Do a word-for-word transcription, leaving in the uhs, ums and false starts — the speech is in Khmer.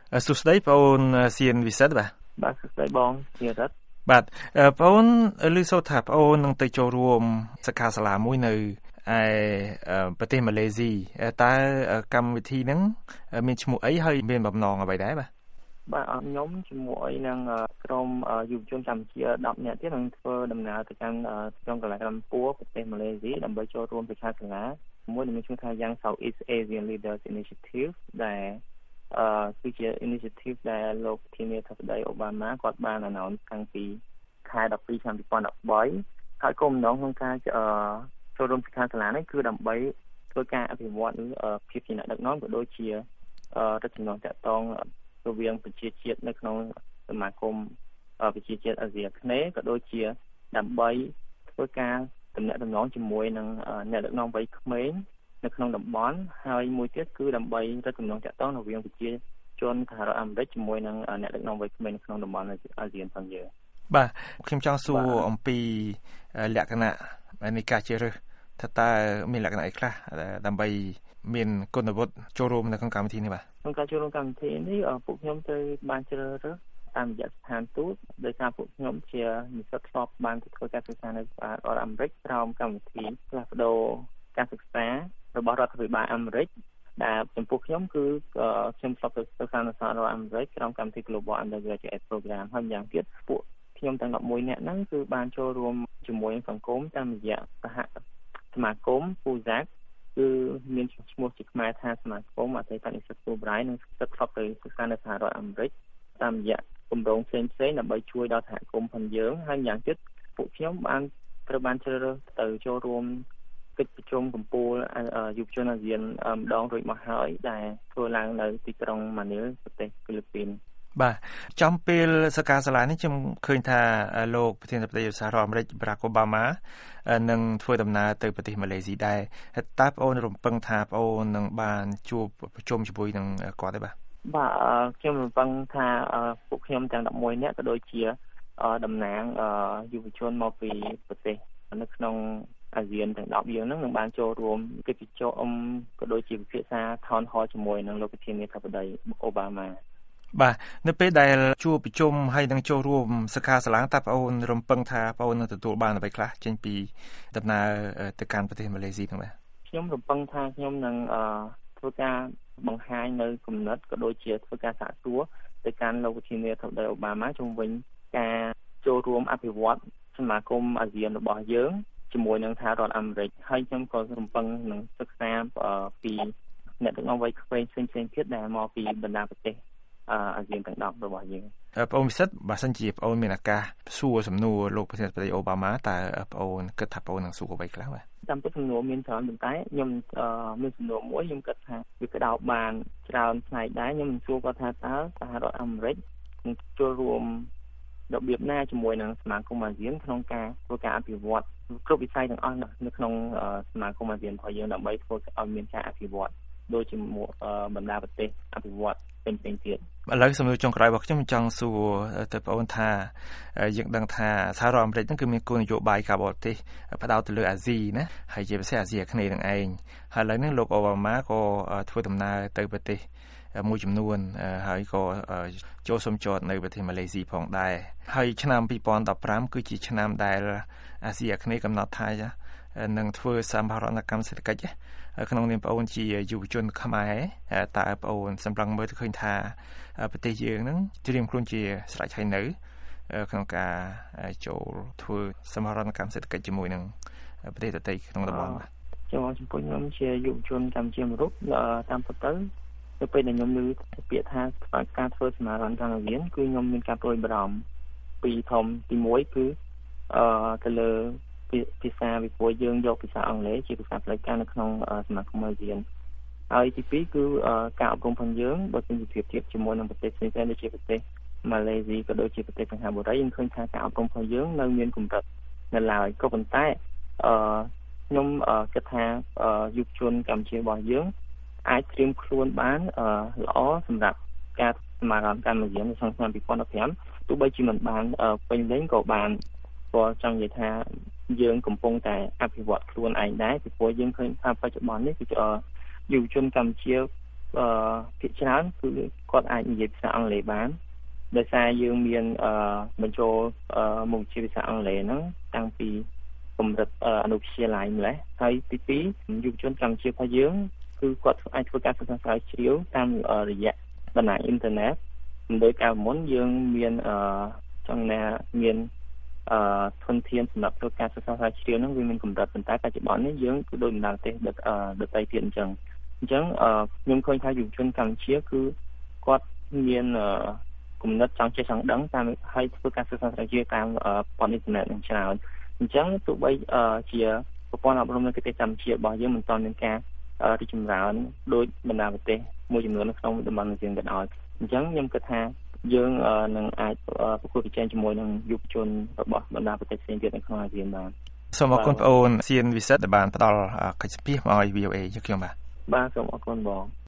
សុស្ដីបងអូនសៀនវិសិទ្ធបាទបាទសុស្ដីបងសៀនវិសិទ្ធបាទបងអូនឮសូត្រថាបងអូននឹងទៅចូលរួមសិក្ខាសាលាមួយនៅឯប្រទេសម៉ាឡេស៊ីតើកម្មវិធីហ្នឹងមានឈ្មោះអីហើយមានបំណងអ្វីដែរបាទបាទអត់ខ្ញុំជាមួយនឹងក្រុមយុវជនកម្ពុជាដប់នាក់ទៀតនឹងធ្វើដំណើរទៅកាន់ក្រុងកូឡាឡាំពួរប្រទេសម៉ាឡេស៊ីដើម្បីចូលរួមសិក្ខាសាលាមួយដែលមានឈ្មោះថា Young Southeast Asian Leaders Initiative ដែលអឺគឺជា initiative ដែលលោកធានាធិបតីអូបាម៉ាគាត់បាន announce តាំងពីខែដប់ពីរឆ្នាំពីរពាន់ដប់បីហើយគោលបំណងក្នុងការអឺចូលរួមសិក្ខាសាលានេះគឺដើម្បីធ្វើការអភិវឌ្ឍភាពជាអ្នកដឹកនាំក៏ដូចជារចនាតាក់ទងរវាងប្រជាជាតិនៅក្នុងសមាគមប្រជាជាតិអាស៊ីអាគ្នេយ៍ក៏ដូចជាដើម្បីធ្វើការទំនាក់ទំនងជាមួយនឹងអ្នកដឹកនាំវ័យក្មេងនៅក្នុងតំបន់ហើយមួយទៀតគឺដើម្បីរចនាតាក់ទងរវាងប្រជាជនសហរដ្ឋអាមេរិកជាមួយនឹងអ្នកដឹកនាំវ័យក្មេងនៅក្នុងតំបន់អាស៊ានផងយើងបាទខ្ញុំចង់សួរអំពីលក្ខណៈនៃការជ្រើសរើសថាតើមានលក្ខណៈអីខ្លះដើម្បីមានគុណវុឌ្ឍិចូលរួមនៅក្នុងកម្មវិធីនេះបាទក្នុងការចូលរួមកម្មវិធីនេះពួកខ្ញុំទៅបានជ្រើសរើសតាមរយៈស្ថានទូតដោយសារពួកខ្ញុំជានិស្សិតធ្លាប់បានទៅធ្វើការសិក្សានៅសហរដ្ឋអាមេរិកក្រោមកម្មវិធីផ្លាស់ប្ដូរការសិក្សារបស់រដ្ឋាភិបាលអាមេរិកដែលចំពោះខ្ញុំគឺខ្ញុំធ្លាប់ទៅសិក្សានៅសហរដ្ឋអាមេរិកក្រោមកម្មវិធី Global Undergraduate Program ហើយយ៉ាងទៀតពួកខ្ញុំទាំងដប់មួយនាក់ហ្នឹងគឺបានចូលរួមជាមួយនឹងសង្គមតាមរយៈសហសមាគម Fuzac គឺមានឈ្មោះជាខ្មែរថាសមាគមអតីតនិស្សិត Fulbright និងសិស្សធ្លាប់ទៅសិក្សានៅសហរដ្ឋអាមេរិកតាមរយៈគម្រោងផ្សេងៗដើម្បីជួយដល់សហគមន៍ផងយើងហើយយ៉ាងទៀតពួកខ្ញុំបានត្រូវបានជ្រើសរើសទៅចូលរួមកិច្ចប្រជុំកម្ពុជាយុវជនអាស៊ានម្ដងរួចមកហើយដែលធ្វើឡើងនៅទីក្រុងម៉ានីលប្រទេសហ្វីលីពីនបាទចំពេលសិក្ខាសាលានេះខ្ញុំឃើញថាលោកប្រធានាធិបតីសហរដ្ឋអាមេរិកបារ៉ាកអូបាម៉ានឹងធ្វើដំណើរទៅប្រទេសម៉ាឡេស៊ីដែរតើបងអូនរំពឹងថាបងអូននឹងបានជួបប្រជុំជាមួយនឹងគាត់ទេបាទបាទខ្ញុំរំពឹងថាពួកខ្ញុំទាំងដប់មួយនាក់ក៏ដូចជាតំណាងយុវជនមកពីប្រទេសនៅក្នុងអាស៊ានទាំងដប់យើងនឹងនឹងបានចូលរួមកិច្ចប្រជុំក៏ដូចជាពិភាក្សា Town Hall ជាមួយនឹងលោកប្រធានាធិបតីអូបាម៉ាបាទនៅពេលដែលជួបប្រជុំហើយនឹងចូលរួមសិក្ខាសាលាតើបងអូនរំពឹងថាបងអូននឹងទទួលបានអ្វីខ្លះចេញពីដំណើរទៅកាន់ប្រទេសម៉ាឡេស៊ីហ្នឹងបាទខ្ញុំរំពឹងថាខ្ញុំនឹងធ្វើការបង្ហាញនៅគំនិតក៏ដូចជាធ្វើការសាកសួរទៅកាន់លោកប្រធានាធិបតីអូបាម៉ាជុំវិញការចូលរួមអភិវឌ្ឍសមាគមអាស៊ានរបស់យើងជាមួយនឹងសហរដ្ឋអាមេរិកហើយខ្ញុំក៏រំពឹងនឹងសិក្សាពីអ្នកដឹកនាំវ័យក្មេងផ្សេងៗទៀតដែលមកពីបណ្ដាប្រទេសអាស៊ានទាំងដប់របស់យើងបងអូនវិសិទ្ធបើសិនជាបងអូនមានឱកាសសួរសំណួរលោកប្រធានាធិបតីអូបាម៉ាតើបងអូនគិតថាបងអូននឹងសួរអ្វីខ្លះបាទតាមពិតសំណួរមានច្រើនប៉ុន្តែខ្ញុំមានសំណួរមួយខ្ញុំគិតថាវាក្តោបបានច្រើនផ្នែកដែរខ្ញុំនឹងសួរគាត់ថាតើសហរដ្ឋអាមេរិកនឹងចូលរួមរបៀបណាជាមួយនឹងសមាគមអាស៊ានក្នុងការធ្វើការអភិវឌ្ឍគ្រប់វិស័យទាំងអស់នៅក្នុងសមាគមអាស៊ានរបស់យើងដើម្បីធ្វើឲ្យមានការអភិវឌ្ឍដូចជាបណ្ដាប្រទេសអភិវឌ្ឍផ្សេងៗទៀតឥឡូវសំណួរចុងក្រោយរបស់ខ្ញុំចង់សួរទៅបងអូនថាយើងដឹងថាសហរដ្ឋអាមេរិកហ្នឹងគឺមានគោលនយោបាយការបរទេសផ្ដោតទៅលើអាស៊ីណាហើយជាពិសេសអាស៊ីអាគ្នេយ៍នឹងឯងហើយឥឡូវនេះលោកអូបាម៉ាក៏ធ្វើដំណើរទៅប្រទេសមួយចំនួនហើយក៏ចូលសុំចតនៅប្រទេសម៉ាឡេស៊ីផងដែរហើយឆ្នាំពីរពាន់ដប់ប្រាំគឺជាឆ្នាំដែលអាស៊ីអាគ្នេយ៍កំណត់ថានឹងធ្វើសម្ភារណកម្មសេដ្ឋកិច្ចក្នុងនាមបងអូនជាយុវជនខ្មែរតើបងអូនសម្លឹងមើលទៅឃើញថាប្រទេសយើងនឹងត្រៀមខ្លួនជាស្រេចហើយនៅក្នុងការចូលធ្វើសម្ភារណកម្មសេដ្ឋកិច្ចជាមួយនឹងប្រទេសដទៃក្នុងតំបន់បាទចំពោះខ្ញុំជាយុវជនកម្ពុជាមួយរូបតាមពិតទៅទៅពេលដែលខ្ញុំឮពាក្យថាការធ្វើសមារណកម្មអាស៊ានគឺខ្ញុំមានការព្រួយបារម្ភពីធំទីមួយគឺអឺទៅលើភាសាពីព្រោះយើងយកភាសាអង់គ្លេសជាភាសាផ្លូវការនៅក្នុងសមាគមអាស៊ានហើយទីពីរគឺការអប់រំផងយើងបើសិនជាប្រៀបធៀបជាមួយនឹងប្រទេសផ្សេងៗដូចជាប្រទេសម៉ាឡេស៊ីក៏ដូចជាប្រទេសសិង្ហបុរីយើងឃើញថាការអប់រំផងយើងនៅមានកម្រិតនៅឡើយក៏ប៉ុន្តែអឺខ្ញុំគិតថាយុវជនកម្ពុជារបស់យើងអាចត្រៀមខ្លួនបានល្អសម្រាប់ការសមារណកម្មអាស៊ាននៅក្នុងឆ្នាំពីរពាន់ដប់ប្រាំទោះបីជាមិនបានពេញលេញក៏បានក៏ចង់និយាយថាយើងកំពុងតែអភិវឌ្ឍខ្លួនឯងដែរពីព្រោះយើងឃើញថាបច្ចុប្បន្ននេះគឺយុវជនកម្ពុជាអឺភាគច្រើនគឺគាត់អាចនិយាយភាសាអង់គ្លេសបានដោយសារយើងមានអឺបញ្ចូលអឺមុខវិជ្ជាភាសាអង់គ្លេសហ្នឹងតាំងពីកម្រិតអនុវិទ្យាល័យម្លេះហើយទីពីរយុវជនកម្ពុជារបស់យើងគឺគាត់អាចធ្វើការសិក្សាស្រាវជ្រាវតាមរយៈបណ្ដាញអ៊ីនធឺណិតដោយកាលមុនយើងមានអឺចង់ណាមានអឺធនធានសម្រាប់ធ្វើការសិក្សាស្រាវជ្រាវហ្នឹងវាមានកម្រិតប៉ុន្តែបច្ចុប្បន្ននេះយើងគឺដូចបណ្ដាប្រទេសដទៃទៀតអញ្ចឹងអញ្ចឹងអឺខ្ញុំឃើញថាយុវជនកម្ពុជាគឺគាត់មានអឺគំនិតចង់ចេះចង់ដឹងតាមហើយធ្វើការសិក្សាស្រាវជ្រាវតាមព័ត៌មានអ៊ីនធឺណិតនឹងច្រើនអញ្ចឹងទោះបីជាប្រព័ន្ធអប់រំនៅប្រទេសកម្ពុជារបស់យើងមិនទាន់មានការរីកចម្រើនដោយបណ្ដាប្រទេសមួយចំនួននៅក្នុងតំបន់អាស៊ានក៏ដោយអញ្ចឹងខ្ញុំគិតថាយើងនឹងអាចប្រកួតប្រជែងជាមួយនឹងយុវជនរបស់បណ្ដាប្រទេសផ្សេងទៀតនៅក្នុងអាស៊ានបានសូមអរគុណបងអូនសៀនវិសិទ្ធដែលបានផ្ដល់កិច្ចសម្ភាសន៍មកឲ្យ វី អូ អេ យើងខ្ញុំបាទបាទសូមអរគុណបង